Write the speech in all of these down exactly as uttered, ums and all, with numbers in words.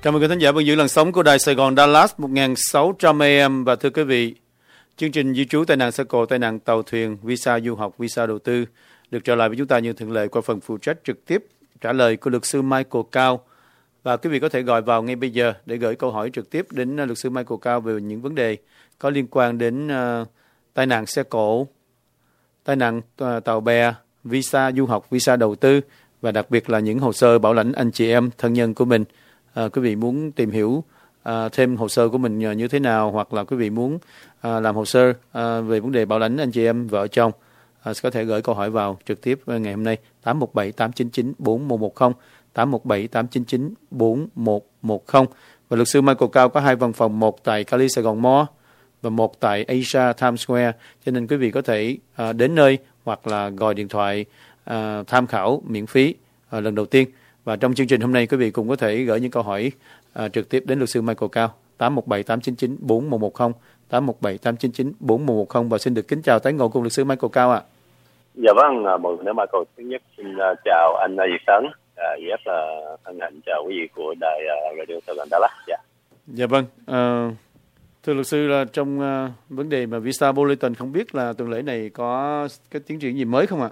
Cảm ơn quý thính giả vẫn giữ làn sóng của Đài Sài Gòn Dallas một nghìn sáu trăm A M. Và thưa quý vị, chương trình di trú tai nạn xe cộ, tai nạn tàu thuyền, visa du học, visa đầu tư được trở lại với chúng ta như thường lệ qua phần phụ trách trực tiếp trả lời của luật sư Michael Cao. Và quý vị có thể gọi vào ngay bây giờ để gửi câu hỏi trực tiếp đến luật sư Michael Cao về những vấn đề có liên quan đến uh, tai nạn xe cộ, tai nạn uh, tàu bè, visa du học, visa đầu tư và đặc biệt là những hồ sơ bảo lãnh anh chị em thân nhân của mình. À, quý vị muốn tìm hiểu à, thêm hồ sơ của mình như thế nào, hoặc là quý vị muốn à, làm hồ sơ à, về vấn đề bảo lãnh anh chị em vợ chồng, à, có thể gửi câu hỏi vào trực tiếp ngày hôm nay tám một bảy tám chín chín bốn một một không, tám một bảy tám chín chín bốn một một không. Và luật sư Michael Cao có hai văn phòng, một tại Cali Sài Gòn Mall và một tại Asia Times Square, cho nên quý vị có thể à, đến nơi hoặc là gọi điện thoại à, tham khảo miễn phí à, lần đầu tiên. Và trong chương trình hôm nay quý vị cũng có thể gửi những câu hỏi à, trực tiếp đến luật sư Michael Cao tám một bảy tám chín chín bốn một một không, tám một bảy tám chín chín bốn một một không. Và xin được kính chào tái ngộ cùng luật sư Michael Cao ạ. À. Dạ vâng, một lần nữa Michael thứ nhất xin uh, chào anh Việt Tấn, uh, rất là hân hạnh chào quý vị của đài uh, Radio Sài Gòn Dallas. Dạ. Dạ vâng, uh, thưa luật sư là trong uh, vấn đề mà visa bulletin, không biết là tuần lễ này có cái tiến triển gì mới không ạ?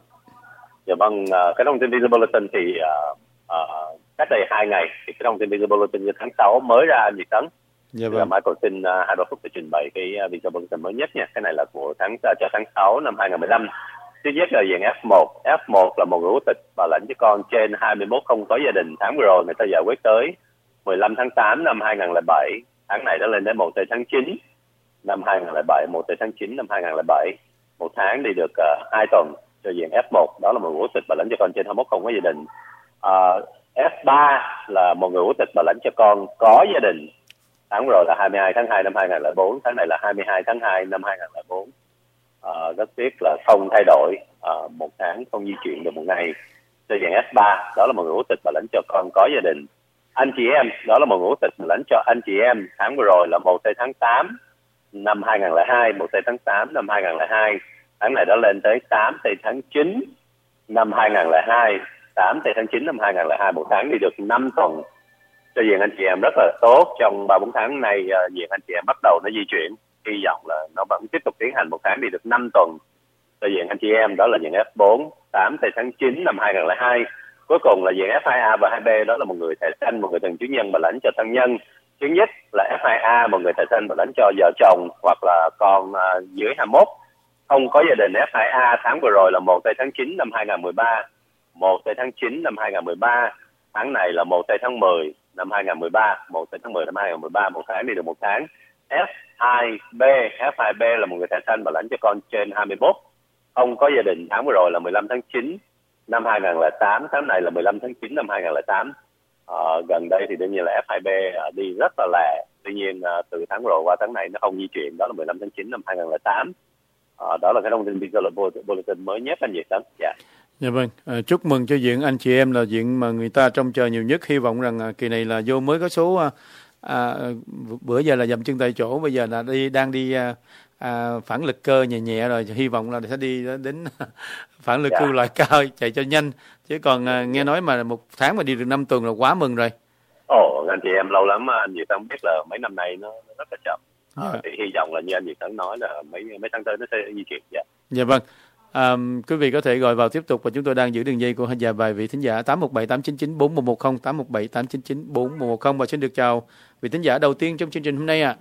Dạ vâng, uh, cái thông tin visa bulletin thì uh, uh, cách đây hai ngày thì cái thông tin visa bulletin như tháng sáu mới ra anh Việt Tấn. Dạ vâng. Michael xin uh, hai ba phút để trình bày cái uh, visa bulletin mới nhất nha. Cái này là của tháng uh, cho tháng sáu năm hai nghìn không trăm mười lăm. Thứ nhất là dạng F một. F một là một người quốc tịch bảo lãnh cho con trên hai mươi mốt không có gia đình. Tháng vừa rồi người ta giải quyết tới mười lăm tháng tám năm hai nghìn không trăm lẻ bảy. Tháng này đã lên đến một tây tháng chín năm hai nghìn không trăm lẻ bảy. một tây tháng chín năm hai nghìn không trăm lẻ bảy. Một tháng đi được uh, hai tuần cho dạng F một. Đó là một người quốc tịch bảo lãnh cho con trên hai mươi mốt không có gia đình. Uh, F ba là một người quốc tịch bảo lãnh cho con có gia đình. Tháng vừa rồi là hai mươi hai tháng hai năm hai nghìn không trăm lẻ bốn. Tháng này là hai mươi hai tháng hai năm hai nghìn không trăm lẻ bốn. Uh, rất tiếc là không thay đổi, uh, một tháng không di chuyển được một ngày. Cho dạng F ba, đó là một người quốc tịch bảo lãnh cho con có gia đình. Anh chị em, đó là một người quốc tịch bảo lãnh cho anh chị em. Tháng vừa rồi là một tây tháng tám năm hai nghìn không trăm lẻ hai, một tây tháng tám năm hai nghìn không trăm lẻ hai. Tháng này đã lên tới tám tây tháng chín năm hai nghìn không trăm lẻ hai. tám tây tháng chín năm hai nghìn không trăm lẻ hai, một tháng đi được năm tuần. Cho diện anh chị em rất là tốt. Trong ba bốn tháng nay, uh, diện anh chị em bắt đầu nó di chuyển. Hy vọng là nó vẫn tiếp tục tiến hành một tháng đi được năm tuần. Cho diện anh chị em đó là diện F bốn, tám tây tháng chín năm hai nghìn không trăm lẻ hai. Cuối cùng là diện F hai A và hai B, đó là một người thẻ xanh, một người thường trú nhân bảo lãnh cho thân nhân. Thứ nhất là F hai A, một người thẻ xanh bảo lãnh cho vợ chồng hoặc là con uh, dưới hai mươi mốt không có gia đình. F hai A tháng vừa rồi là một tây tháng chín năm hai nghìn không trăm mười ba. một tây tháng chín năm hai nghìn không trăm mười ba. Tháng này là một tây tháng mười năm hai nghìn không trăm mười ba. một tây tháng mười năm hai nghìn không trăm mười ba, một tháng đi được một tháng. F hai B, F hai B là một người thẻ xanh bảo lãnh cho con trên hai mươi mốt không có gia đình. Tháng vừa rồi là mười lăm tháng chín năm hai nghìn không trăm lẻ tám. Tháng này là mười lăm tháng chín năm hai nghìn không trăm lẻ tám. Ờ, gần đây thì đương nhiên là F hai B uh, đi rất là lẹ. Tuy nhiên uh, từ tháng rồi qua tháng này nó không di chuyển. Đó là mười lăm tháng chín năm hai nghìn không trăm lẻ tám. Ờ, đó là cái thông tin visa bulletin mới nhất anh Việt Tấn. Dạ. Dạ vâng, à, chúc mừng cho diện anh chị em là diện mà người ta trông chờ nhiều nhất. Hy vọng rằng à, kỳ này là vô mới có số à, à, bữa giờ là dầm chân tại chỗ, bây giờ là đi đang đi à, à, phản lực cơ nhẹ nhẹ rồi, hy vọng là sẽ đi đến phản lực dạ. cơ loại cao, chạy cho nhanh. Chứ còn à, nghe nói mà một tháng mà đi được năm tuần là quá mừng rồi. Ồ, anh chị em lâu lắm anh Việt Tấn biết là mấy năm nay nó, nó rất là chậm. À, dạ. Thì hy vọng là như anh Việt Tấn nói là mấy mấy tháng tới nó sẽ di chuyển. Dạ. Dạ vâng. À, quý vị có thể gọi vào tiếp tục và chúng tôi đang giữ đường dây của và vài vị thính giả tám một bảy tám chín chín bốn một một không, tám một bảy tám chín chín bốn một một không. Và xin được chào vị thính giả đầu tiên trong chương trình hôm nay ạ.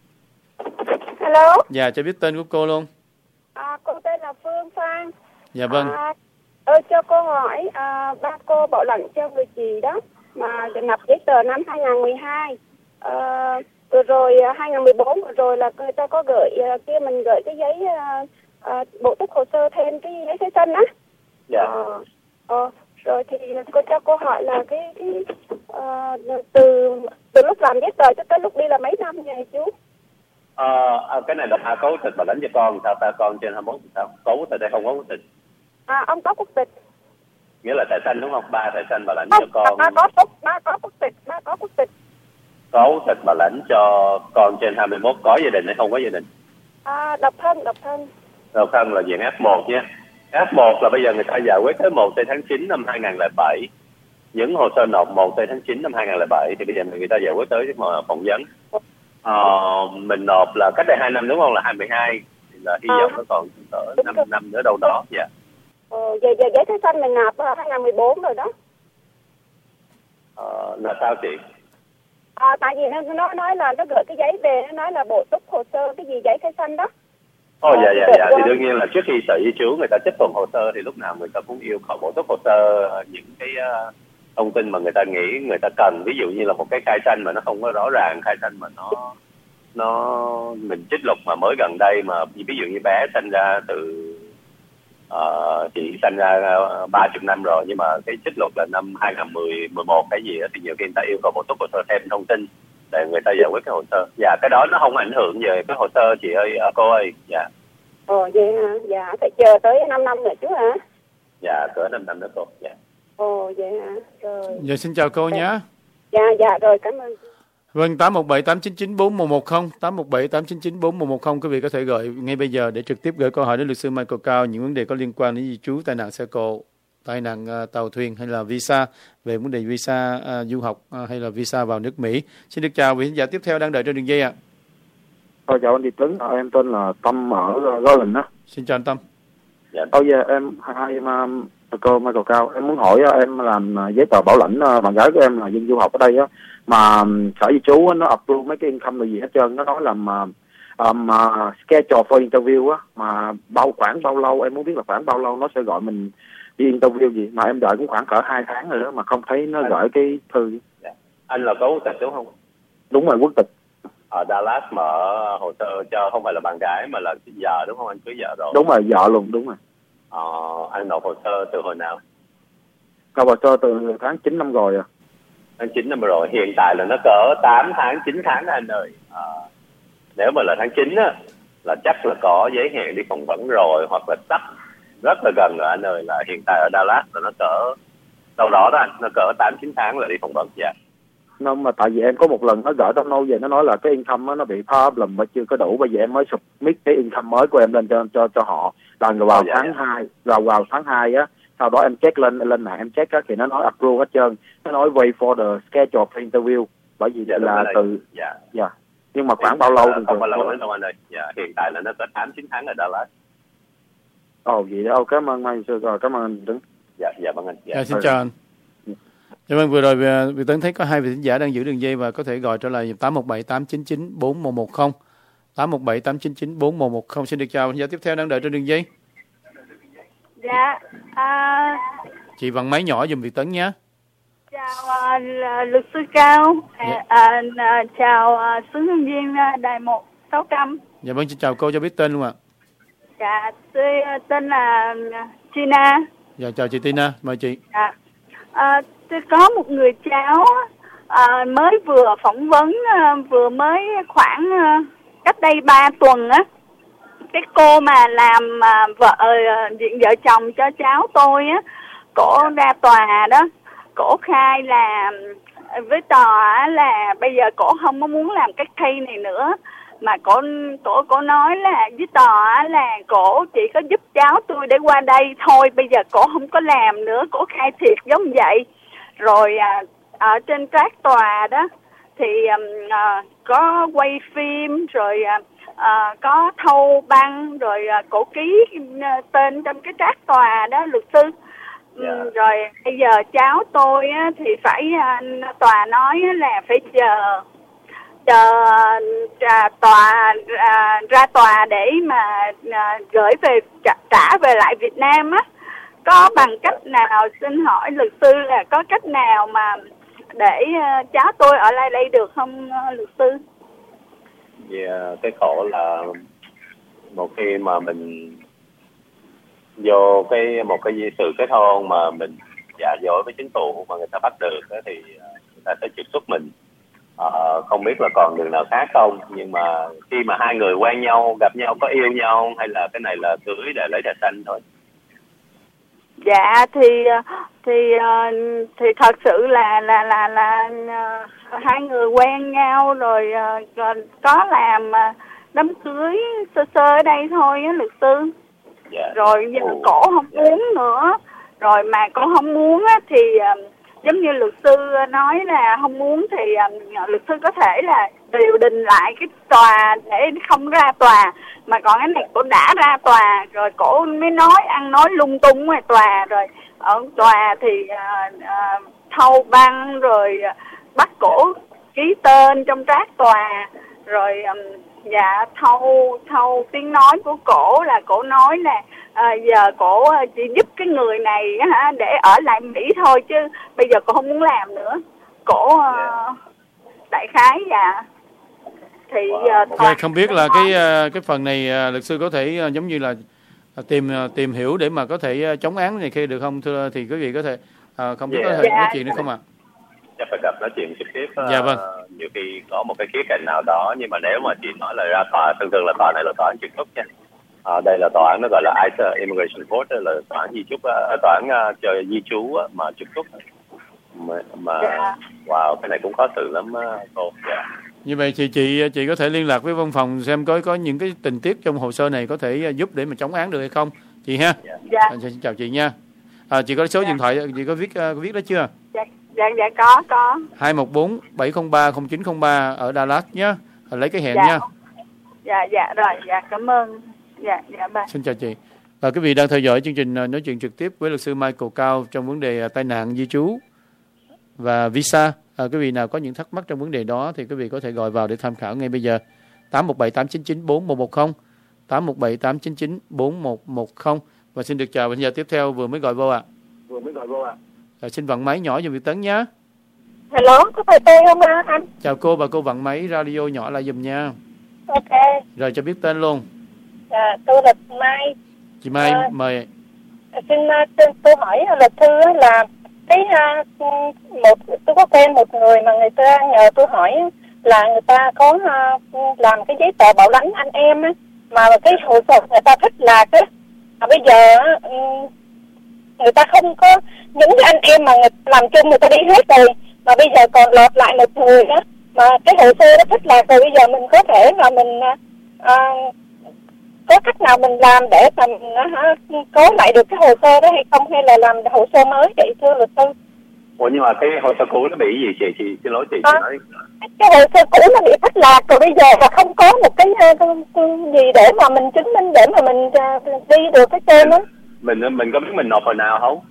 À. Hello. Dạ, cho biết tên của cô luôn. À, cô tên là Phương Phan. Dạ vâng. À, ơi cho cô hỏi, à, ba cô bảo lãnh cho người chị đó mà nộp giấy tờ năm hai nghìn không trăm mười hai. À, vừa rồi hai nghìn không trăm mười bốn vừa rồi là người ta có gửi kia mình gửi cái giấy à, à, bổ túc hồ sơ thêm cái giấy thẻ xanh á. Dạ. À, à, rồi thì cô cho cô hỏi là cái cái à, từ từ lúc làm giấy tờ cho tới lúc đi là mấy năm vậy chú? À, cái này là ba có quốc tịch bảo lãnh cho con sao ta, con trên hai mươi mốt sao? Có quốc tịch hay không có quốc tịch? À, ông có quốc tịch. Nghĩa là thẻ xanh đúng không? Ba thẻ xanh bảo lãnh không, cho con. Ba có quốc, ba có quốc tịch, ba có quốc tịch. Có quốc tịch bảo lãnh cho con trên hai mươi mốt có gia đình hay không có gia đình? À, độc thân, độc thân. Độc thân là diện F một nha. F một là bây giờ người ta giải quyết tới một tây tháng chín năm hai nghìn không trăm lẻ bảy. những hồ sơ nộp một tây tháng chín năm hai nghìn lẻ bảy thì bây giờ người ta giải quyết tới mà phỏng vấn. Ờ, mình nộp là cách đây hai năm đúng không, là hai mươi hai, thì là hy vọng nó còn cỡ năm năm nữa đâu đó. Dạ. Ờ, giờ giờ giấy thẻ xanh mình nộp hai nghìn mười bốn rồi đó. Ờ, là sao chị? À, tại vì nó nó nói là nó gửi cái giấy về, nó nói là bổ túc hồ sơ cái gì giấy thẻ xanh đó. Ồ, dạ dạ dạ, thì đương nhiên là trước khi Sở Di trú người ta chấp thuận hồ sơ thì lúc nào người ta cũng yêu cầu bổ túc hồ sơ những cái uh, thông tin mà người ta nghĩ người ta cần. Ví dụ như là một cái khai sinh mà nó không có rõ ràng, khai sinh mà nó nó mình trích lục mà mới gần đây, mà ví dụ như bé sinh ra từ uh, chị sinh ra ba chục năm rồi nhưng mà cái trích lục là năm hai nghìn mười một cái gì đó, thì nhiều khi người ta yêu cầu bổ túc hồ sơ thêm thông tin để người ta giải quyết cái hồ sơ. Dạ, cái đó nó không ảnh hưởng về cái hồ sơ chị ơi, à, cô ơi. Dạ. Ồ vậy hả? Dạ, phải chờ tới năm năm nữa chứ hả? Dạ, cỡ năm năm nữa cô. Dạ. Ồ vậy hả? Rồi. Dạ xin chào cô nhé. Dạ dạ rồi, cảm ơn. Vâng, tám một bảy tám chín chín bốn một một không, tám một bảy tám chín chín bốn một một không, quý vị có thể gọi ngay bây giờ để trực tiếp gửi câu hỏi đến luật sư Michael Cao những vấn đề có liên quan đến di trú, tai nạn xe cộ, tai nạn uh, tàu thuyền hay là visa, về vấn đề visa uh, du học uh, hay là visa vào nước Mỹ. Xin được chào vị khán giả tiếp theo đang đợi trên đường dây ạ. Ờ, chào anh Thị Tuấn, à, em tên là Tâm ở uh, Garland á. Xin chào anh Tâm. Dạ. Ôi dạ, em hai em um, cô Michael Cao, em muốn hỏi uh, em làm uh, giấy tờ bảo lãnh, uh, bạn gái của em là dân du học ở đây á, mà um, Sở Di trú uh, nó approve mấy cái income gì hết trơn, nó nói là uh, um, uh, schedule for interview á, mà bao khoảng bao lâu, em muốn biết là khoảng bao lâu nó sẽ gọi mình đi interview gì, mà em đợi cũng khoảng cỡ hai tháng rồi đó mà không thấy nó gửi cái thư. Dạ. Anh là có quốc tịch đúng không? Đúng rồi, quốc tịch. Ở Dallas mở hồ sơ cho không phải là bạn gái mà là vợ đúng không? Anh cưới vợ rồi. Đúng rồi, vợ luôn, đúng rồi. Ờ, anh nộp hồ sơ từ hồi nào? Nộp hồ sơ từ tháng chín năm rồi à. Tháng chín năm rồi, hiện tại là nó cỡ tám tháng, chín tháng đó anh ơi. À, nếu mà là tháng chín á, là chắc là có giấy hẹn đi phỏng vấn rồi, hoặc là sắp rất là gần rồi anh ơi. Là hiện tại ở Dallas là nó cỡ đâu đó đó anh, nó cỡ tám chín tháng là đi phỏng vấn. Dạ. Nó mà tại vì em có một lần nó gửi tao nâu về, nó nói là cái income đó, nó bị problem và chưa có đủ, bây giờ em mới submit cái income mới của em lên cho cho cho họ là vào oh, dạ, tháng dạ. hai, vào vào tháng hai á, sau đó em check lên lên mạng em check á thì nó nói approve hết trơn, nó nói wait for the schedule for interview, bởi vì dạ, là từ dạ dạ nhưng mà khoảng thì, bao lâu thì không bao lâu đâu anh ơi. Dạ, hiện tại là nó có tám chín tháng ở Dallas. Ồ vậy đó, cảm ơn anh rồi, cảm ơn anh Tuấn. Dạ dạ vâng anh. Dạ, dạ xin chào anh. Dạ vâng, vừa rồi vị Tấn thấy có hai vị khán giả đang giữ đường dây và có thể gọi trở lại tám một bảy tám chín chín bốn một một không, tám một bảy tám chín chín bốn một một không. Xin được chào khán giả tiếp theo đang đợi trên đường dây. Dạ. À... Chị vặn máy nhỏ giùm vị Tấn nhé. Chào uh, luật sư Cao. Dạ. À, uh, chào uh, xướng nhân viên uh, đài một sáu trăm. Dạ vâng, xin chào cô, cho biết tên luôn ạ. Dạ, tôi uh, tên là Tina. Dạ chào chị Tina, mời chị. Dạ. À, tôi có một người cháu à, mới vừa phỏng vấn, à, vừa mới khoảng à, cách đây ba tuần á, cái cô mà làm à, vợ diện vợ chồng cho cháu tôi á, cổ ra tòa đó, cổ khai là với tòa là bây giờ cổ không có muốn làm cái case này nữa, mà cổ cổ cổ nói là với tòa là cổ chỉ có giúp cháu tôi để qua đây thôi, bây giờ cổ không có làm nữa, cổ khai thiệt giống vậy. Rồi à, ở trên các tòa đó thì à, có quay phim, rồi à, à, có thâu băng, rồi à, cổ ký à, tên trong cái trác tòa đó luật sư. Yeah. Rồi bây giờ cháu tôi á, thì phải à, tòa nói là phải chờ chờ à, tòa à, ra tòa để mà à, gửi về trả, trả về lại Việt Nam á. Có bằng cách nào, xin hỏi luật sư là có cách nào mà để uh, cháu tôi ở lại đây được không uh, luật sư? Yeah, cái khổ là một khi mà mình vô cái một cái sự kết hôn mà mình giả dối với chính phủ mà người ta bắt được đó, thì người ta sẽ trục xuất mình. Uh, không biết là còn đường nào khác không, nhưng mà khi mà hai người quen nhau, gặp nhau, có yêu nhau hay là cái này là cưới để lấy thẻ xanh thôi. Dạ thì thì thì thật sự là là là là hai người quen nhau rồi, rồi có làm đám cưới sơ sơ ở đây thôi á luật sư. Dạ. Rồi giờ cổ không dạ. muốn nữa, rồi mà cổ không muốn á thì giống như luật sư nói là không muốn thì uh, luật sư có thể là điều đình lại cái tòa để không ra tòa, mà còn cái này cổ đã ra tòa rồi cổ mới nói ăn nói lung tung ngoài tòa, rồi ở tòa thì uh, uh, thâu băng rồi uh, bắt cổ ký tên trong trác tòa, rồi um, dạ thâu thâu tiếng nói của cổ là cổ nói là à, giờ cổ chỉ giúp cái người này hả để ở lại Mỹ thôi, chứ bây giờ cổ không muốn làm nữa. Cổ uh, đại khái dạ thì giờ uh, okay, không biết là cái uh, cái phần này uh, luật sư có thể uh, giống như là uh, tìm uh, tìm hiểu để mà có thể uh, chống án này kia được không thưa, thì quý vị có thể uh, không biết yeah. có thể dạ. nói chuyện được không ạ? À? Chắc phải gặp nói chuyện trực tiếp. Dạ vâng. Uh, nhiều khi có một cái khía cạnh nào đó, nhưng mà nếu mà chị nói là ra tòa, thường thường là tòa này là tòa án trực thúc nha. À, đây là tòa án nó gọi là I C E Immigration Court, là tòa án di trúc, uh, tòa án uh, chờ di trú uh, mà trực thúc. Mà, mà dạ. wow, cái này cũng khó xử lắm uh, cô. Yeah. Như vậy thì chị chị có thể liên lạc với văn phòng xem có có những cái tình tiết trong hồ sơ này có thể giúp để mà chống án được hay không chị ha. Yeah. Dạ. À, xin chào chị nha. À, chị có số dạ. điện thoại, chị có viết uh, có viết đó chưa? Dạ dạ, dạ có có. hai một bốn bảy không ba không chín không ba ở Dallas nhé. Lấy cái hẹn dạ. nha. Dạ dạ rồi, dạ cảm ơn. Dạ dạ bà. Xin chào chị. Và quý vị đang theo dõi chương trình nói chuyện trực tiếp với luật sư Michael Cao trong vấn đề tai nạn di trú và visa. À, quý vị nào có những thắc mắc trong vấn đề đó thì quý vị có thể gọi vào để tham khảo ngay bây giờ. tám một bảy tám chín chín bốn một một không, tám một bảy tám chín chín bốn một một không. Và xin được chào bây giờ tiếp theo vừa mới gọi vô ạ. À. Vừa mới gọi vô ạ. À, xin vặn máy nhỏ giùm Việt Tấn nhé. Hello, có phải tôi không anh? Chào cô, và cô vặn máy radio nhỏ lại giùm nha. Ok. Rồi cho biết tên luôn. Dạ, tôi là Mai. Chị Mai à, mời. Xin uh, tôi hỏi luật sư là cái uh, một tôi có quen một người mà người ta nhờ tôi hỏi là người ta có uh, làm cái giấy tờ bảo lãnh anh em á, mà cái hồ sơ người ta thất lạc á, mà bây giờ uh, người ta không có những cái anh em mà người làm chung người ta đi hết rồi, mà bây giờ còn lọt lại một người đó mà cái hồ sơ nó thất lạc rồi, bây giờ mình có thể mà mình uh, có cách nào mình làm để mà uh, có lại được cái hồ sơ đó hay không, hay là làm hồ sơ mới vậy thưa luật sư? Ủa nhưng mà cái hồ sơ cũ nó bị gì chị? Chị xin lỗi chị, à, chị nói cái hồ sơ cũ nó bị thất lạc rồi, bây giờ là không có một cái uh, gì để mà mình chứng minh để mà mình uh, đi được cái trên đó. Mình mình có biết mình nộp hồi nào không?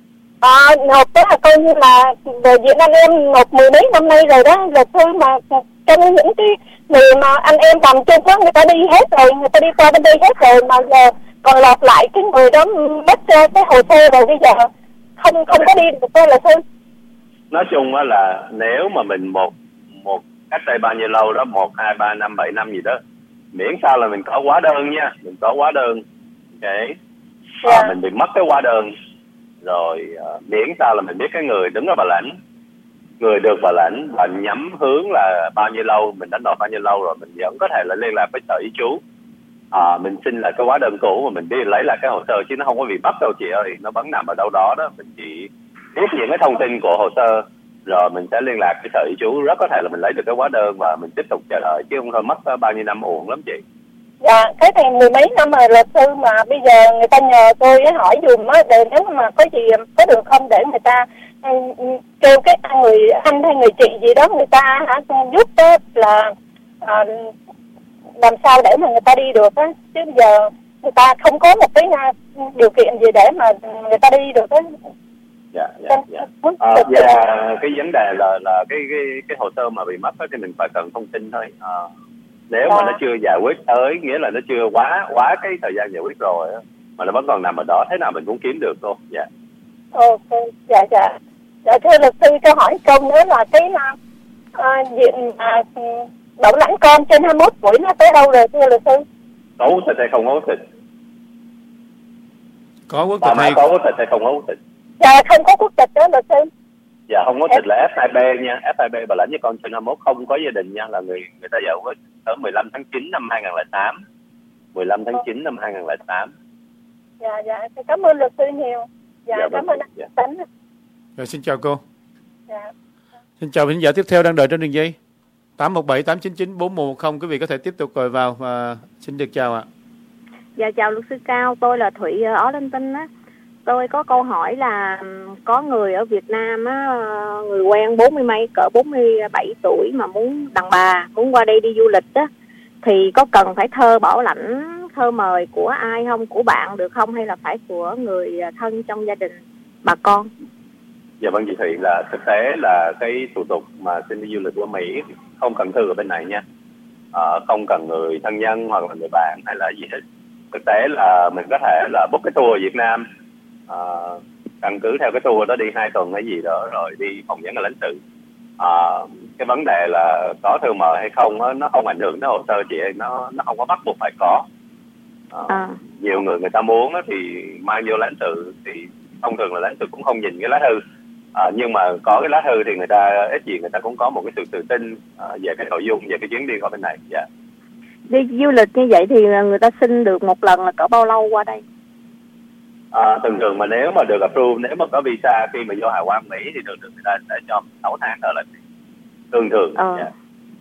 À, nộp đó là coi như là về diện anh em nộp mười mấy năm nay rồi đó luật sư, mà trong những cái người mà anh em làm chung đó người ta đi hết rồi, người ta đi qua bên đây hết rồi, mà giờ còn lọt lại cái người đó mất cái hồ sơ rồi, bây giờ không không có đi được đó luật sư. Nói chung á là nếu mà mình một một cách đây bao nhiêu lâu đó, một hai ba năm bảy năm gì đó, miễn sao là mình có hóa đơn nha, mình có hóa đơn, ok, à, yeah. Mình bị mất cái hóa đơn rồi, uh, miễn sao là mình biết cái người đứng ở bảo lãnh, người được bảo lãnh và nhắm hướng là bao nhiêu lâu mình đã nộp bao nhiêu lâu rồi, mình vẫn có thể là liên lạc với sở ý trú, à, mình xin lại cái hóa đơn cũ mà mình đi lấy lại cái hồ sơ, chứ nó không có bị bắt đâu chị ơi, nó vẫn nằm ở đâu đó đó. Mình chỉ biết những cái thông tin của hồ sơ rồi mình sẽ liên lạc với sở ý trú, rất có thể là mình lấy được cái hóa đơn và mình tiếp tục chờ đợi, chứ không thôi mất bao nhiêu năm uổng lắm chị. Dạ, cái này mười mấy năm rồi luật sư, mà bây giờ người ta nhờ tôi hỏi dùm á, để nếu mà có gì có được không để người ta kêu cái người anh hay người chị gì đó người ta hả giúp đó là à, làm sao để mà người ta đi được á, chứ bây giờ người ta không có một cái điều kiện gì để mà người ta đi được á. Dạ, dạ, dạ. À, dạ, cái vấn đề là là cái cái cái hồ sơ mà bị mất đó, thì mình phải cần thông tin thôi. À, nếu à. mà nó chưa giải quyết tới, nghĩa là nó chưa quá quá cái thời gian giải quyết rồi á, mà nó vẫn còn nằm ở đó, thế nào mình cũng kiếm được thôi. Dạ. Ok, dạ dạ. Dạ thưa luật sư cho hỏi câu nữa là cái à, diện à, bảo lãnh con trên hai mươi mốt tuổi nó tới đâu rồi thưa luật sư? Có quốc tịch hay không có quốc tịch? Có quốc tịch hay có quốc tịch hay không có quốc tịch? Dạ không có quốc tịch đó luật sư. Dạ không có quốc tịch là F hai B nha, F hai B bảo lãnh cho con trên hai mươi mốt, không có gia đình nha, là người người ta giải quyết tới mười lăm tháng chín năm hai nghìn không trăm lẻ tám. mười lăm tháng chín năm hai nghìn không trăm lẻ tám. Dạ dạ, cảm ơn luật sư nhiều. Dạ, dạ cảm ơn anh dạ. Tấn. Rồi xin chào cô. Dạ. Xin chào khán giả tiếp theo đang đợi trên đường dây. tám một bảy tám chín chín bốn một một không, quý vị có thể tiếp tục gọi vào và xin được chào ạ. Dạ chào luật sư Cao, tôi là Thụy ở Linton á. tôi có câu hỏi là có người ở Việt Nam á, người quen bốn mươi mấy, cỡ bốn mươi bảy tuổi mà muốn đàn bà, muốn qua đây đi du lịch á, thì có cần phải thơ bảo lãnh, thơ mời của ai không, của bạn được không, hay là phải của người thân trong gia đình bà con? Dạ vâng chị Thụy, là thực tế là cái thủ tục mà xin đi du lịch qua Mỹ không cần thư ở bên này nha, ờ, không cần người thân nhân hoặc là người bạn hay là gì hết. Thực tế là mình có thể là book cái tour ở Việt Nam, uh, căn cứ theo cái tour đó đi hai tuần hay gì đó rồi đi phỏng vấn ở lãnh sự. Uh, cái vấn đề là có thư mời hay không đó, nó không ảnh hưởng đến hồ sơ chị ơi, nó nó không có bắt buộc phải có. Uh, à. Nhiều người người ta muốn đó, thì mang vô lãnh sự, thì thông thường là lãnh sự cũng không nhìn cái lá thư. À, nhưng mà có cái lá thư thì người ta ít gì người ta cũng có một cái sự tự tin uh, về cái nội dung, về cái chuyến đi qua bên này. Dạ. Đi du lịch như vậy thì người ta xin được một lần là cỡ bao lâu qua đây? À, thường thường mà nếu mà được approve, nếu mà có visa khi mà vô hải quan Mỹ thì thường thường người ta sẽ cho sáu tháng ở lại. Thường thường. Ờ. Yeah.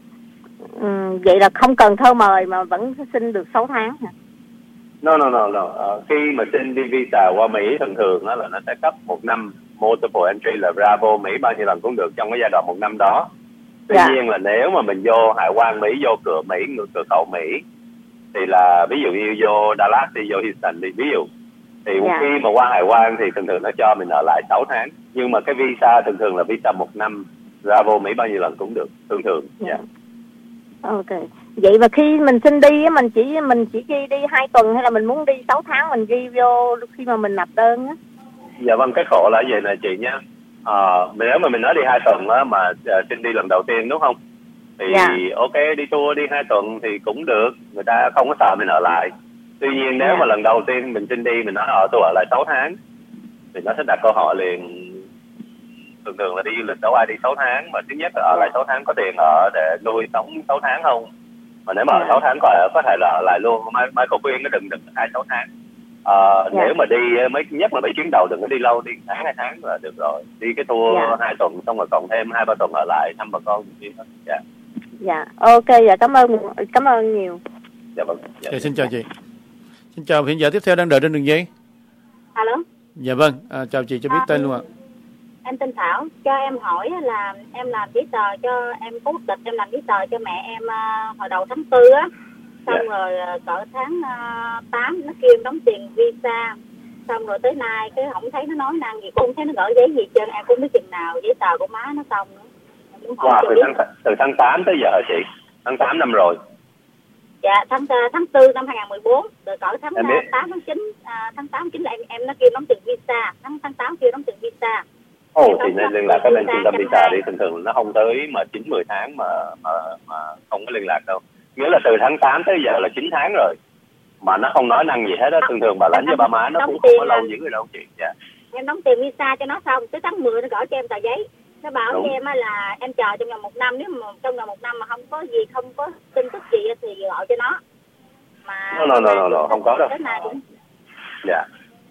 Ừ, vậy là không cần thơ mời mà vẫn xin được sáu tháng hả? No, no, no, no. Uh, khi mà xin đi visa qua Mỹ thường thường đó là nó sẽ cấp một năm multiple entry, là Bravo Mỹ bao nhiêu lần cũng được trong cái giai đoạn một năm đó. Tuy yeah. nhiên là nếu mà mình vô hải quan Mỹ, vô cửa Mỹ, cửa khẩu Mỹ, thì là ví dụ như vô Dallas thì vô Houston thì ví dụ, thì yeah. khi mà qua hải quan thì thường thường nó cho mình ở lại sáu tháng. Nhưng mà cái visa thường thường là visa một năm, Bravo Mỹ bao nhiêu lần cũng được, thường thường. Yeah. Yeah. Ok. Vậy mà khi mình xin đi mình chỉ mình chỉ ghi đi hai tuần hay là mình muốn đi sáu tháng mình ghi vô khi mà mình nộp đơn á? Dạ vâng, cái khổ là vậy nè chị nhé. Ờ, nếu mà mình nói đi hai tuần á, mà uh, xin đi lần đầu tiên đúng không? Thì yeah. ok, đi tour đi hai tuần thì cũng được, người ta không có sợ mình ở lại. Tuy nhiên nếu yeah. mà lần đầu tiên mình xin đi, mình nói ở tôi ở lại sáu tháng, thì nó sẽ đặt câu hỏi liền. Thường thường là đi du lịch đâu ai đi sáu tháng, mà thứ nhất là ở lại sáu tháng có tiền ở để nuôi sống sáu tháng không? Mà nếu mà ở sáu tháng có, có thể là ở lại luôn. Michael khuyên nó đừng đừng hai sáu tháng. Ờ, yeah. Nếu mà đi mấy nhất là mấy chuyến đầu đừng có đi lâu, đi tháng hai tháng là được rồi. Đi cái tour yeah. hai tuần xong rồi cộng thêm hai ba tuần ở lại thăm bà con gì đó. Dạ. Dạ, ok, dạ cảm ơn cảm ơn nhiều. Dạ vâng. Dạ. Dạ, xin chào chị. Xin chào khán giả tiếp theo đang đợi trên đường dây. Alo. Dạ vâng, à, chào chị, cho biết à, tên luôn ạ. Em tên Thảo, cho em hỏi là em làm giấy tờ cho em có quốc tịch, em làm giấy tờ cho mẹ em uh, hồi đầu tháng tư á. Xong yeah. rồi cỡ tháng uh, tám nó kêu đóng tiền visa. Xong rồi tới nay cái không thấy nó nói năng gì, cũng không thấy nó gửi giấy gì trên, em cũng biết chừng nào giấy tờ của má nó xong nữa. Wow, từ tháng, từ tháng tám tới giờ chị, tháng tám năm rồi. Dạ, tháng tháng tư năm hai không một bốn, rồi cỡ tháng tám tháng chín, à, tháng tám chín là em em nó kêu đóng tiền visa, tháng tháng tám kêu đóng tiền visa. Ồ, oh, thì nên liên lạc cái bên trung tâm visa đi, thường thường nó không tới mà chín mười tháng mà mà mà không có liên lạc đâu. Nghĩa là từ tháng tám tới giờ là chín tháng rồi mà nó không nói năng gì hết á. Thường thường bà lãnh cho ba má nó cũng không có lâu dữ rồi đâu chị. Dạ. Em đóng tiền visa cho nó xong, tới tháng mười nó gửi cho em tờ giấy. Nó bảo với em là em chờ trong vòng một năm, nếu mà trong vòng một năm mà không có gì, không có tin tức gì thì gọi cho nó. Mà no, no, no, no, no, không có đâu. Dạ.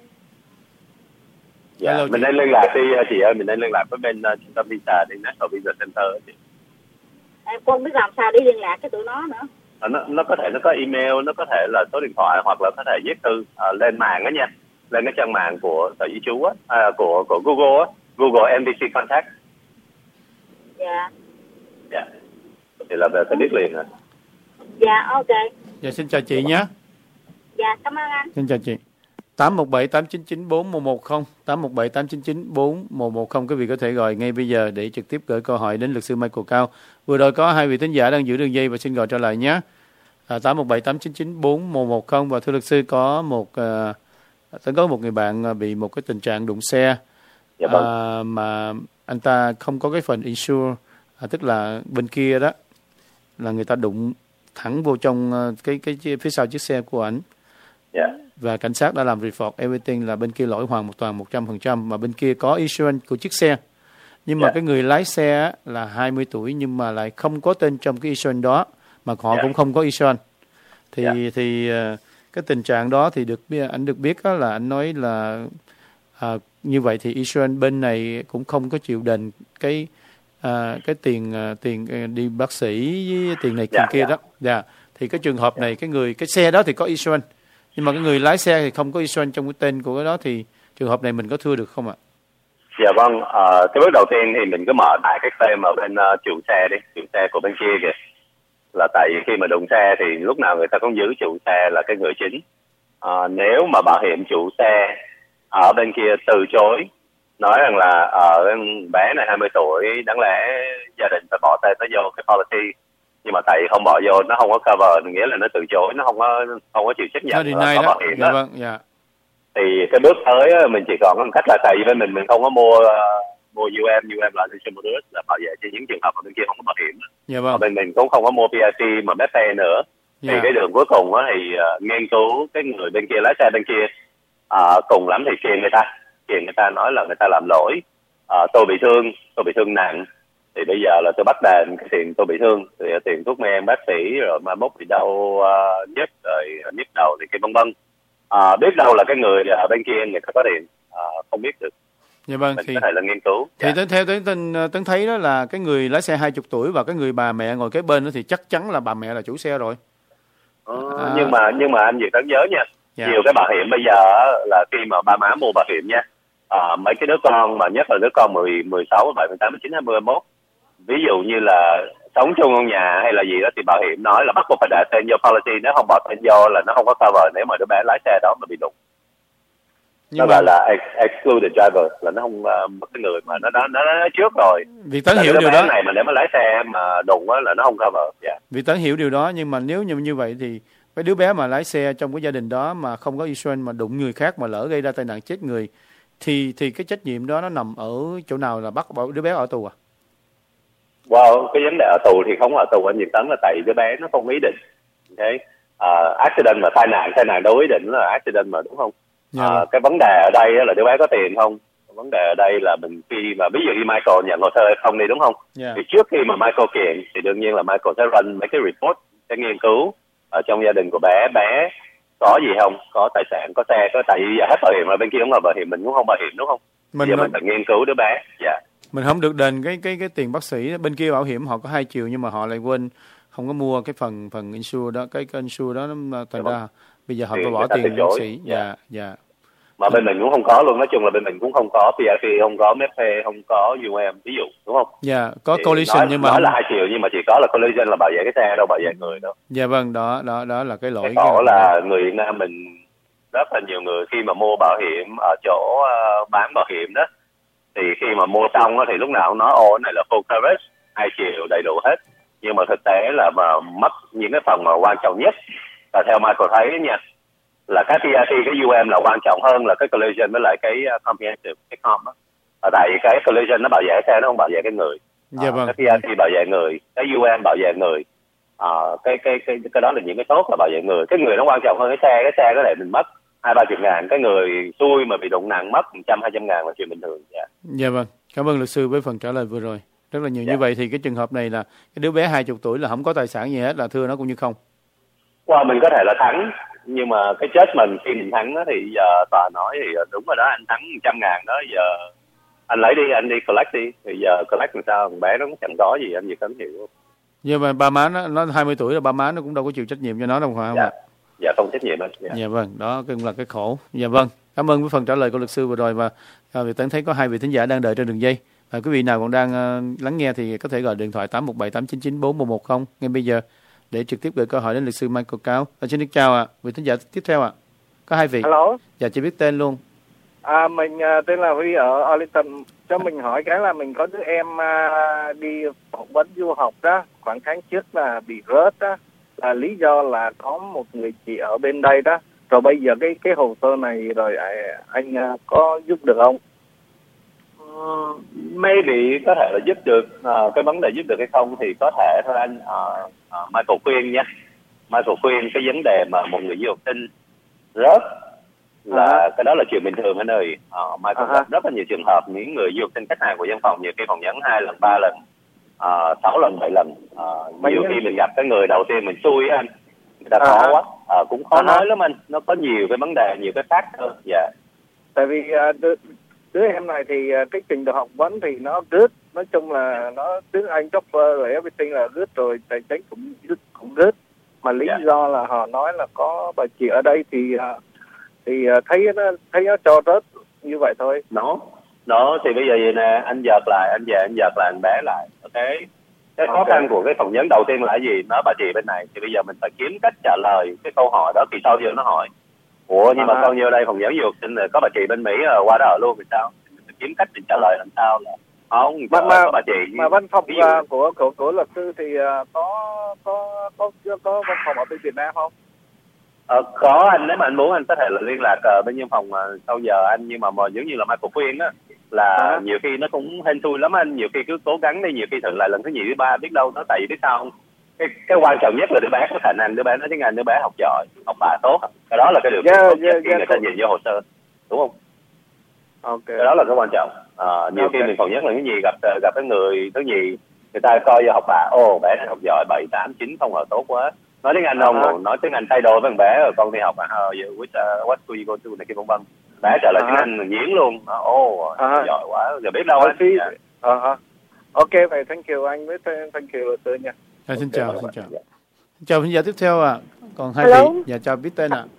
Dạ, hello, mình nên liên lạc đi chị ơi, mình nên liên lạc với bên uh, trung tâm visa đi, National Visa Center chị. Em không biết làm sao để liên lạc với tụi nó nữa. À, nó nó có thể nó có email, nó có thể là số điện thoại, hoặc là có thể viết thư uh, lên mạng á nha, lên cái trang mạng của Sở Di trú á, à, của của Google á, Google em bê xê Contact. Dạ. Dạ. Thì là về sẽ biết liền rồi. Dạ, ok. Dạ, xin chào chị nhé. Dạ, cảm ơn anh. Xin chào chị. tám một bảy tám chín chín bốn một một không, tám một bảy tám chín chín bốn một một không, quý vị có thể gọi ngay bây giờ để trực tiếp gửi câu hỏi đến luật sư Michael Cao. Vừa rồi có hai vị thính giả đang giữ đường dây và xin gọi trở lại nhé. À, tám một bảy tám chín chín bốn một một không. Và thưa luật sư, có một uh, có một người bạn bị một cái tình trạng đụng xe, dạ vâng. uh, mà anh ta không có cái phần insure, à, tức là bên kia đó là người ta đụng thẳng vô trong uh, cái cái phía sau chiếc xe của ảnh. Yeah. Và cảnh sát đã làm report everything là bên kia lỗi hoàn một toàn một trăm phần trăm, mà bên kia có insurance của chiếc xe. Nhưng mà yeah. cái người lái xe là hai mươi tuổi nhưng mà lại không có tên trong cái insurance đó, mà họ yeah. cũng không có insurance. Thì yeah. thì cái tình trạng đó thì được anh được biết đó là anh nói là à, như vậy thì insurance bên này cũng không có chịu đền cái à, cái tiền tiền đi bác sĩ với tiền này tiền yeah, kia yeah. đó. Dạ. Yeah. Thì cái trường hợp này cái người cái xe đó thì có insurance, nhưng mà cái người lái xe thì không có insurance trong cái tên của cái đó, thì Trường hợp này mình có thưa được không ạ? Dạ vâng, à, cái bước đầu tiên thì mình cứ mở tại cái tem ở bên uh, chủ xe đi, chủ xe của bên kia kìa. Là tại vì khi mà đụng xe thì lúc nào người ta cũng giữ chủ xe là cái người chính. À, nếu mà bảo hiểm chủ xe ở bên kia từ chối, nói rằng là ở uh, bé này hai mươi tuổi, đáng lẽ gia đình phải bỏ tên nó vô cái policy, nhưng mà tại không bỏ vô nó không có cover, nghĩa là nó từ chối, nó không có không có chịu chấp nhận là có bảo hiểm dạ đó. Vâng, dạ. Thì cái bước tới á, mình chỉ còn một cách là tại vì bên mình mình không có mua uh, mua u em, u em là insurance là bảo vệ cho những trường hợp ở bên kia không có bảo hiểm. Dạ vâng. Ở bên mình cũng không có mua pê i xê mà mép pay nữa. Dạ. Thì cái đường cuối cùng á thì uh, nghiên cứu cái người bên kia lái xe bên kia uh, cùng lắm thì kiện người ta, kiện người ta nói là người ta làm lỗi, uh, tôi bị thương, tôi bị thương nặng. Thì bây giờ là tôi bắt đền cái tiền tôi bị thương, thì tiền thuốc men bác sĩ rồi mà mốt bị đau uh, nhức rồi nhức đầu thì cái vân vân. À, biết đâu là cái người ở bên kia người ta có tiền, à, không biết được. Dạ vâng, mình thì có thể là nghiên cứu. Thì dạ. theo Tấn tin Tấn thấy đó là cái người lái xe hai mươi tuổi và cái người bà mẹ ngồi kế bên đó thì chắc chắn là bà mẹ là chủ xe rồi. Ờ, à, nhưng mà nhưng mà anh Việt Tấn nhớ nha, dạ. nhiều cái bảo hiểm bây giờ là khi mà ba má mua bảo hiểm nha, à, mấy cái đứa con mà nhất là đứa con mười, mười sáu, mười bảy, mười tám, mười chín, hai mươi, hai mươi mốt, ví dụ như là sống chung trong nhà hay là gì đó thì bảo hiểm nói là bắt buộc phải để tên vô policy, nếu không bỏ tên vô là nó không có cover nếu mà đứa bé lái xe đó mà bị đụng. Nhưng nó mà... gọi là excluded driver, là nó không uh, cái người mà nó nó nó nói trước rồi. Vì Tấn hiểu điều đó này mà nếu mà lái xe mà đụng á là nó không cover. Yeah. Vì Tấn hiểu điều đó, nhưng mà nếu như như vậy thì cái đứa bé mà lái xe trong cái gia đình đó mà không có insurance mà đụng người khác mà lỡ gây ra tai nạn chết người thì thì cái trách nhiệm đó nó nằm ở chỗ nào, là bắt đứa bé ở tù à? Wow, cái vấn đề ở tù thì không ở tù anh Việt Tấn, là tại đứa bé nó không ý định. Okay. Uh, accident mà tai nạn, tai nạn đâu ý định là accident mà, đúng không? Yeah. Uh, cái vấn đề ở đây là đứa bé có tiền không? Vấn đề ở đây là mình khi mà ví dụ như Michael nhận hồ sơ hay không đi, đúng không? Yeah. Thì trước khi mà Michael kiện thì đương nhiên là Michael sẽ run mấy cái report, sẽ nghiên cứu ở trong gia đình của bé, bé có gì không? Có tài sản, có xe, có, tại vì hết bảo hiểm mà bên kia không là bảo hiểm, mình cũng không bảo hiểm, đúng không? Mình, Giờ mình phải nghiên cứu đứa bé. Dạ. Yeah. Mình không được đền cái cái cái tiền bác sĩ. Bên kia bảo hiểm họ có hai chiều nhưng mà họ lại quên không có mua cái phần phần insure đó, cái, cái insure đó nó thành ra bây giờ họ phải bỏ tiền bác sĩ. Dạ, dạ. Mà bên mình cũng không có luôn, nói chung là bên mình cũng không có pê i xê, không có Medpay, không có u em, ví dụ, đúng không? Dạ, có thì collision nói, nhưng mà nói không... là hai chiều nhưng mà chỉ có là collision là bảo vệ cái xe đâu, bảo vệ người đâu. Dạ vâng, đó đó đó là cái lỗi. Cái khổ là người Việt Nam mình rất là nhiều người khi mà mua bảo hiểm ở chỗ uh, bán bảo hiểm đó, thì khi mà mua xong thì lúc nào cũng nói ô này là full coverage, hai triệu đầy đủ hết, nhưng mà thực tế là mà mất những cái phần mà quan trọng nhất, và theo Michael thấy nha, là cái pê i xê, cái u em là quan trọng hơn là cái collision với lại cái comprehensive, cái com đó. Ở tại cái collision nó bảo vệ xe, nó không bảo vệ cái người. Dạ vâng. Cái pê i xê bảo vệ người, cái u em bảo vệ người. À, cái cái cái cái đó là những cái tốt là bảo vệ người. Cái người nó quan trọng hơn cái xe, cái xe có thể mình mất hai ba chục ngàn, cái người xui mà bị đụng nặng mất một trăm hai trăm ngàn là chuyện bình thường. Dạ. Dạ vâng. Cảm ơn luật sư với phần trả lời vừa rồi. Rất là nhiều. Dạ. Như vậy thì cái trường hợp này là cái đứa bé hai mươi tuổi là không có tài sản gì hết, là thưa nó cũng như không. Wow, mình có thể là thắng, nhưng mà cái judgment khi mình thắng đó thì giờ tòa nói thì đúng rồi đó, anh thắng một trăm ngàn đó, giờ anh lấy đi, anh đi collect đi, thì giờ collect làm sao, thằng bé nó cũng chẳng có gì, anh Việt Tấn hiểu. Nhưng mà ba má nó, nó hai mươi tuổi là ba má nó cũng đâu có chịu trách nhiệm cho nó đâu phải không dạ. ạ? Dạ không trách nhiệm anh. Dạ. Dạ vâng, đó cũng là cái khổ. Dạ vâng, cảm ơn với phần trả lời của luật sư vừa rồi, và à, Việt Tấn thấy có hai vị thính giả đang đợi trên đường dây. À, quý vị nào còn đang uh, lắng nghe thì có thể gọi điện thoại tám một bảy tám chín chín bốn một một không ngay bây giờ để trực tiếp gửi câu hỏi đến luật sư Michael Cao. À, xin chào ạ, à. Vị thính giả tiếp theo ạ. À. Có hai vị. Alo. Dạ, chỉ biết tên luôn. À, mình uh, tên là Huy ở Arlington. Cho mình hỏi cái là mình có đứa em uh, đi phỏng vấn du học đó, khoảng tháng trước là bị rớt đó, là lý do là có một người chị ở bên đây đó. Rồi bây giờ cái cái hồ sơ này rồi anh uh, có giúp được không? Uh, maybe có thể là giúp được. Uh, cái vấn đề giúp được hay không thì có thể thôi anh. Uh, uh, Michael khuyên nha. Michael khuyên cái vấn đề mà một người du học sinh rớt là à. cái đó là chuyện bình thường anh ơi. Uh, Michael gặp à. rất là nhiều trường hợp những người du học sinh khách hàng của văn phòng nhiều khi phỏng vấn hai lần, ba lần, uh, sáu lần, bảy lần. Uh, nhiều khi mình gặp cái người đầu tiên mình xui anh, người ta khó à. quá. Uh, cũng khó à. nói lắm anh. Nó có nhiều cái vấn đề, nhiều cái khác hơn. Dạ. Yeah. Tại vì uh, đứa, đứa em này thì uh, cái trình độ học vấn thì nó rớt, nói chung là nó tiếng Anh TOEFL rồi everything là rớt rồi, tài chính cũng rớt, cũng rớt. Mà lý yeah. do là họ nói là có bà chị ở đây thì uh, thì uh, thấy nó thấy nó cho rớt, như vậy thôi. Nó nó thì bây giờ vậy nè, anh giật lại, anh về anh giật lại, anh bé lại, ok. Cái khó khăn của cái phỏng vấn đầu tiên là cái gì? Nói bà chị bên này thì bây giờ mình phải kiếm cách trả lời cái câu hỏi đó. Kỳ sau giờ nó hỏi ủa nhưng mà À. con vô đây phỏng vấn du học sinh rồi có bà chị bên Mỹ rồi qua đó ở luôn thì sao? Mình phải kiếm cách mình trả lời làm sao là không Mà mà, mà có bà chị. mà văn phòng ví dụ, uh, của của của luật sư thì uh, có có có có có văn phòng ở bên Việt Nam không? ờ, có anh, nếu mà anh muốn anh có thể là liên lạc uh, bên văn phòng uh, sau giờ anh, nhưng mà, mà giống như là Michael khuyên á là À. nhiều khi nó cũng hên xui lắm anh, nhiều khi cứ cố gắng đi, nhiều khi thử lại lần thứ nhì thứ ba biết đâu nó, tại vì biết sao không, cái cái quan trọng nhất là đứa bé có khả năng, đứa bé nói tiếng Anh, đứa bé học giỏi, học bạ tốt, cái đó là cái điều Yeah, tốt nhất yeah, khi yeah, người ta cool. nhìn vô hồ sơ, đúng không? Ok. Cái đó là cái quan trọng. À, nhiều Ok. khi mình phỏng vấn là cái gì gặp gặp cái người thứ nhì, người ta coi vô học bạ, ô bé này học giỏi bảy tám chín không là tốt quá, nói tiếng Anh không, À. còn nói tiếng Anh thay đổi với thằng bé rồi con đi học à, uh, which, uh, what school you go to này kia vân vân, bé trả lời À. tiếng Anh nhiễn luôn, ô À. giỏi quá, giờ biết đâu Ờ, anh. thì- Dạ. Ờ, ờ. Ok, vậy thank you anh với th- thank you luật sư nha. À, xin Ok, chào, bye xin bye. chào. Dạ. Chào khán giả tiếp theo ạ. À. Còn hai Hello. vị. Dạ chào biết tên ạ.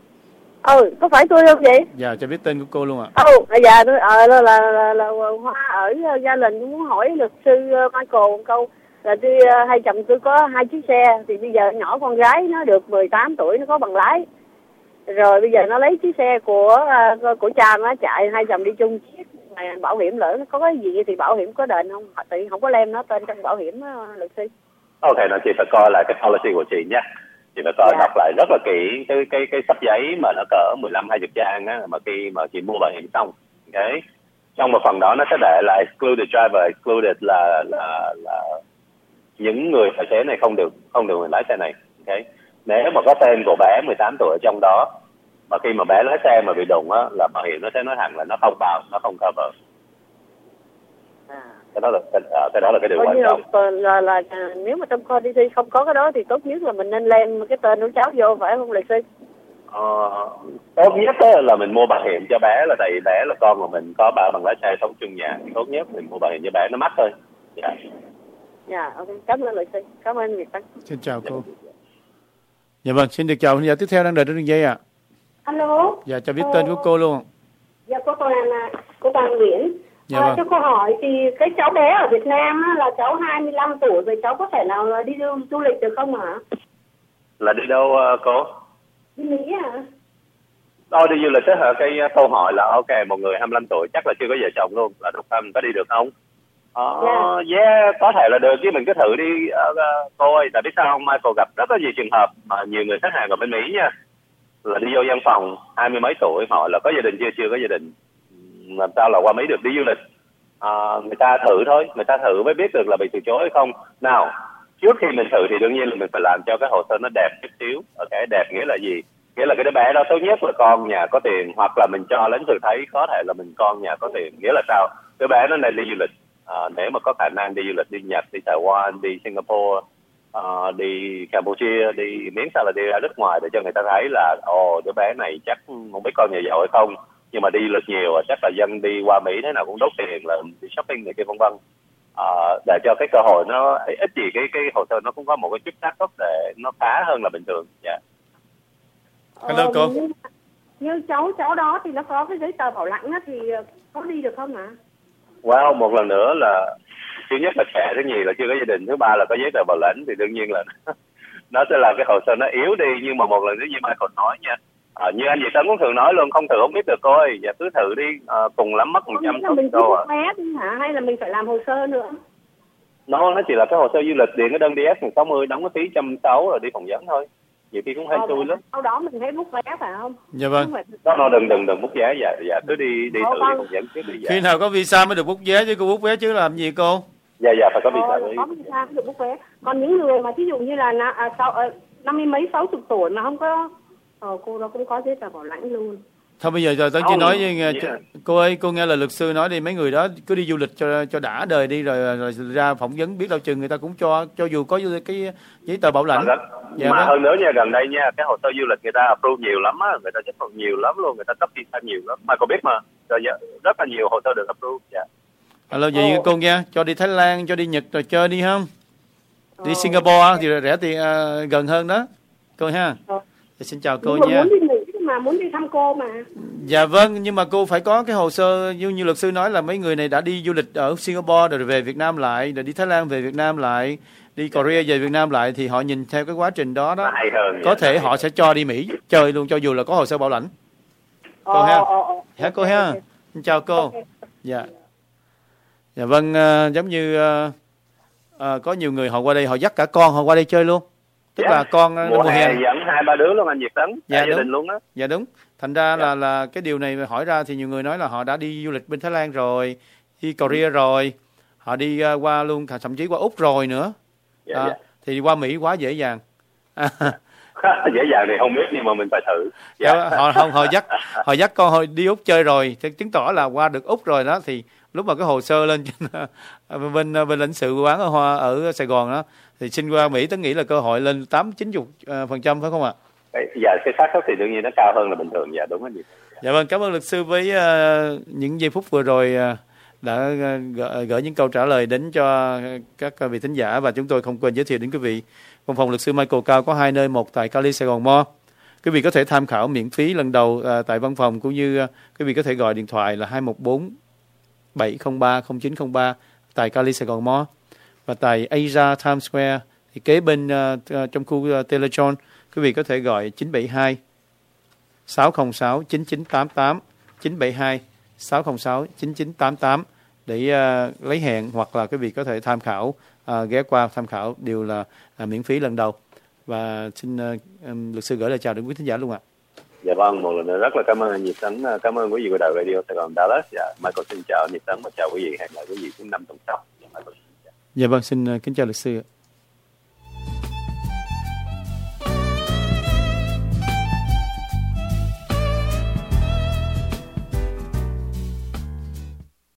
À. Ừ, có phải tôi không vậy? Dạ cho biết tên của cô luôn ạ. À. Ừ, dạ tôi ờ là, là là là Hoa ở uh, Gia Đình, muốn hỏi luật sư uh, Michael một câu là tôi uh, hai chồng tôi có hai chiếc xe, thì bây giờ nhỏ con gái nó được mười tám tuổi, nó có bằng lái. Rồi bây giờ nó lấy chiếc xe của uh, của cha nó chạy, hai chồng đi chung chiếc, mà bảo hiểm lỡ nó có cái gì thì bảo hiểm có đền không? Thì không có lem nó tên trong bảo hiểm uh, luật sư. Ok, nó chị phải coi lại cái policy của chị nhé. Chị phải coi Dạ. đọc lại rất là kỹ cái cái cái sắp giấy mà nó cỡ mười lăm hai mươi trang á, mà khi mà chị mua bảo hiểm xong, ok. Trong một phần đó nó sẽ để là excluded driver, excluded là là là những người tài xế này không được không được lái xe này, ok. Nếu mà có tên của bé mười tám tuổi ở trong đó, mà khi mà bé lái xe mà bị đụng á, là bảo hiểm nó sẽ nói thẳng là nó không bao, nó không cover. À. Cái đó là cái, cái đó là cái điều Coi quan như là, trọng. là, là, là nếu mà trong policy không có cái đó thì tốt nhất là mình nên lên cái tên của cháu vô, phải không luật sư? Ờ, tốt nhất đó là mình mua bảo hiểm cho bé, là tại vì bé là con của mình, có bảo bằng lái xe sống chung nhà, tốt nhất mình mua bảo hiểm cho bé, nó mắc thôi. Dạ. Dạ, ok, cảm ơn luật sư, cảm ơn Việt Tân. Xin chào cô. Dạ vâng, xin được chào khán giả tiếp theo đang đợi trên đường dây ạ. À. Alo. Dạ cho biết tên của cô luôn. Dạ cô Toàn à, cô Toàn Nguyễn. Dạ à, vâng. cho cô hỏi thì cái cháu bé ở Việt Nam á, là cháu hai mươi lăm tuổi, vậy cháu có thể nào là đi du, du lịch được không hả? Là đi đâu uh, cô? Đi Mỹ hả? Ờ, đi du lịch đó hả? Cái uh, câu hỏi là ok, một người hai mươi lăm tuổi chắc là chưa có vợ chồng luôn, là độc thân, có đi được không? Ờ, Yeah. yeah, có thể là được, chứ mình cứ thử đi uh, uh, cô ơi, tại biết sao không? Michael gặp rất là nhiều trường hợp mà nhiều người khách hàng ở bên Mỹ nha, là đi vô văn phòng hai mươi mấy tuổi, hỏi là có gia đình chưa, chưa có gia đình, làm sao là qua Mỹ được đi du lịch. À, người ta thử thôi, người ta thử mới biết được là bị từ chối hay không. Nào, trước khi mình thử thì đương nhiên là mình phải làm cho cái hồ sơ nó đẹp chút xíu. Ok, đẹp nghĩa là gì? Nghĩa là cái đứa bé đó tốt nhất là con nhà có tiền, hoặc là mình cho lãnh sự thấy có thể là mình con nhà có tiền. Nghĩa là sao? Đứa bé nó nên đi du lịch. À, nếu mà có khả năng đi du lịch, đi Nhật, đi Taiwan, đi Singapore, à, đi Campuchia, đi miễn sao là đi ra nước ngoài để cho người ta thấy là ồ, đứa bé này chắc không biết con nhà giàu hay không, nhưng mà đi lịch nhiều, chắc là dân đi qua Mỹ thế nào cũng đốt tiền, là đi shopping này kia vân vân, à, để cho cái cơ hội nó ít gì cái cái hồ sơ nó cũng có một cái chút xác suất để nó khá hơn là bình thường. Dạ. Hello cô. Như, như cháu cháu đó thì nó có cái giấy tờ bảo lãnh á, thì có đi được không hả? Wow, một lần nữa là thứ nhất là trẻ, thứ nhì là chưa có gia đình, thứ ba là có giấy tờ bảo lãnh, thì đương nhiên là nó sẽ là cái hồ sơ nó yếu đi. Nhưng mà một lần nữa như Michael nói nha, à, như anh Việt Tấn cũng thường nói luôn, không thử không biết được cô ơi, dạ cứ thử đi, à, cùng lắm mất một trăm là mình cứ đô book vé đi hả, hay là mình phải làm hồ sơ nữa? Nó nó chỉ là cái hồ sơ du lịch, điền cái đơn D S một sáu mươi, đóng cái phí một trăm sáu mươi rồi đi phỏng vấn thôi, nhiều khi cũng hay xui lắm. Sau đó mình thấy book vé phải không? Dạ vâng. Đó, nó đừng đừng đừng bút vé, dạ dạ cứ đi đi Ồ, thử vâng. đi phỏng vấn trước đi. Dạ Khi nào có visa mới được bút vé chứ cô bút vé chứ làm gì cô? dạ, dạ phải có Ờ, visa đi. có visa mới được book vé. Còn những người mà ví dụ như là na- à, sau à, năm mươi mấy sáu chục tuổi mà không có, ờ, cô đó cũng có giấy tờ bảo lãnh luôn. Thôi bây giờ giờ tôi chỉ Không, nói với nghe, yeah. cô ơi, cô nghe là luật sư nói đi, mấy người đó cứ đi du lịch cho cho đã đời đi, rồi, rồi ra phỏng vấn biết đâu chừng người ta cũng cho cho dù có cái giấy tờ bảo lãnh. Mà, Dạ mà vâng. hơn nữa nha, gần đây nha, cái hồ sơ du lịch người ta approve nhiều lắm á, người ta chấp thuận nhiều lắm luôn, người ta cấp visa nhiều lắm. Mà cô biết mà, rồi dạ, rất là nhiều hồ sơ được approve. Dạ. Alo vậy Ồ. cô nghe, cho đi Thái Lan, cho đi Nhật rồi chơi đi không? Đi Ờ. Singapore thì rẻ tiền, à, gần hơn đó cô ha. Ờ. Thì xin chào cô Nhưng mà nha. muốn đi Mỹ mà muốn đi thăm cô mà. Dạ vâng, nhưng mà cô phải có cái hồ sơ như, như luật sư nói là mấy người này đã đi du lịch ở Singapore rồi về Việt Nam lại, rồi đi Thái Lan về Việt Nam lại, đi Korea về Việt Nam lại, thì họ nhìn theo cái quá trình đó đó, hay hơn, có thể họ sẽ cho đi Mỹ chơi luôn cho dù là có hồ sơ bảo lãnh. Cô ha, hả cô ha, chào cô. Dạ, dạ vâng, uh, giống như uh, uh, có nhiều người họ qua đây họ dắt cả con họ qua đây chơi luôn, tức yeah. là con uh, mùa hè dẫn hai ba đứa luôn anh Việt Tấn, dạ, gia đình luôn đó. Dạ đúng. Thành ra là là cái điều này hỏi ra thì nhiều người nói là họ đã đi du lịch bên Thái Lan rồi, đi Korea rồi, họ đi uh, qua luôn, thậm chí qua Úc rồi nữa. Dạ, à, dạ. Thì qua Mỹ quá dễ dàng. À. Dễ dàng thì không biết nhưng mà mình phải thử. Dạ. Dạ, họ không họ dắt họ dắt con họ đi Úc chơi rồi, thì chứng tỏ là qua được Úc rồi đó, thì lúc mà cái hồ sơ lên bên bên lãnh sự quán ở Hoa ở Sài Gòn đó thì xin qua Mỹ, Tấn nghĩ là cơ hội lên tám chín chục phần trăm phải không ạ? Dạ, cái xác suất thì đương nhiên nó cao hơn là bình thường. Dạ đúng anh chị. Dạ vâng, cảm ơn luật sư với uh, những giây phút vừa rồi uh, đã gửi, gửi những câu trả lời đến cho các vị thính giả, và chúng tôi không quên giới thiệu đến quý vị văn phòng luật sư Michael Cao có hai nơi, một tại Cali, Sài Gòn Mall. Quý vị có thể tham khảo miễn phí lần đầu uh, tại văn phòng, cũng như uh, quý vị có thể gọi điện thoại là hai một bốn bảy không ba không chín không ba tại Cali, Sài Gòn Mall, và tại Asia Times Square thì kế bên uh, trong khu uh, Teletron, quý vị có thể gọi chín bảy hai sáu không sáu chín chín tám tám chín bảy hai sáu không sáu chín chín tám tám để uh, lấy hẹn, hoặc là quý vị có thể tham khảo, uh, ghé qua tham khảo, đều là uh, miễn phí lần đầu. Và xin uh, um, luật sư gửi lời chào đến quý thính giả luôn ạ. Dạ vâng, một lần nữa rất là cảm ơn anh Nhật Tấn, cảm ơn quý vị của đài Radio Sài Gòn Dallas. Dạ, Michael xin chào Nhật Tấn và chào quý vị, hẹn lại quý vị thứ năm tuần sau. Dạ vâng, xin uh, kính chào luật sư.